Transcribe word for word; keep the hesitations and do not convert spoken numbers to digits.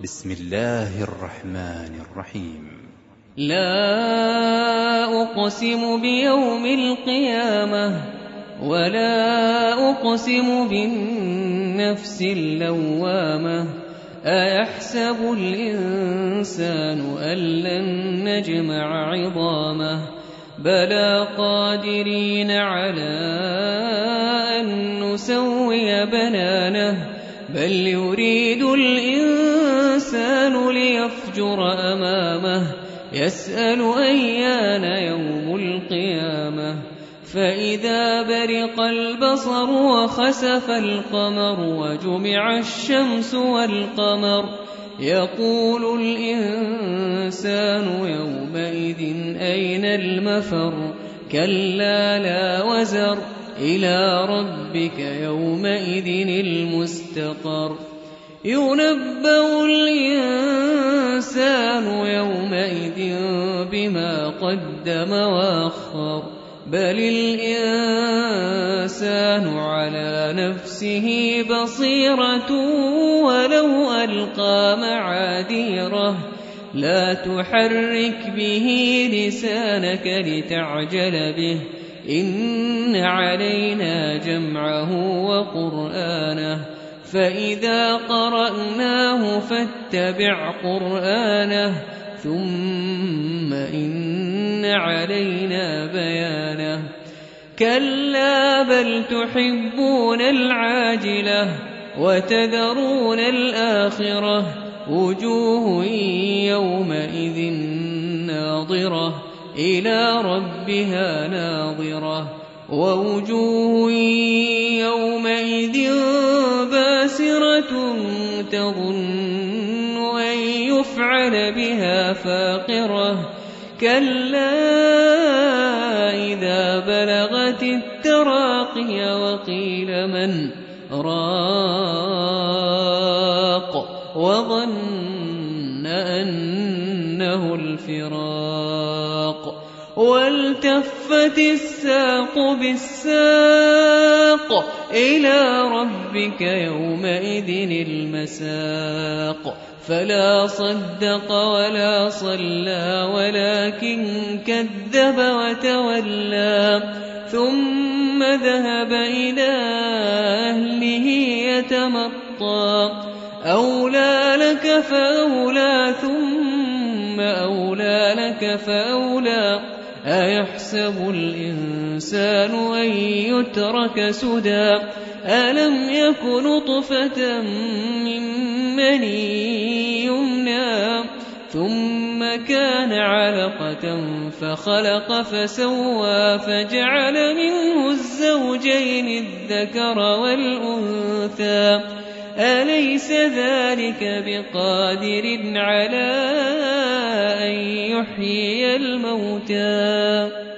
بسم الله الرحمن الرحيم. لا أقسم بيوم القيامة ولا أقسم بالنفس اللوامة أيحسب الإنسان أن لن نجمع عظامه بلى قادرين على أن نسوي بنانه بل يريد الإنسان ليفجر أمامه يسأل أيان يوم القيامة فإذا برق البصر وخسف القمر وجمع الشمس والقمر يقول الإنسان يومئذ أين المفر كلا لا وزر إلى ربك يومئذ المستقر ينبأ الإنسان يومئذ بما قدم وأخر بل الإنسان على نفسه بصيرة ولو ألقى معاذيره لا تحرك به لسانك لتعجل به إن علينا جمعه وقرآنه فإذا قرأناه فاتبع قرآنه ثم إن علينا بيانه كلا بل تحبون العاجلة وتذرون الآخرة وجوه يومئذ ناظرة إلى ربها ناظرة ووجوه يومئذ باسرة تظن أن يفعل بها فاقرة كلا إذا بلغت التراقي وقيل من راق وظن أنه الفراق والتفت الساق بالساق إلى ربك يومئذ المساق فلا صدق ولا صلى ولكن كذب وتولى ثم ذهب إلى أهله يتمطى أولى لك فأولى ثم أولى لك فأولى أيحسب الإنسان أن يترك سدى ألم يك نطفة من مني يمنى ثم كان علقة فخلق فسوى فجعل منه الزوجين الذكر والأنثى أليس ذلك بقادر على أن يحيي الموتى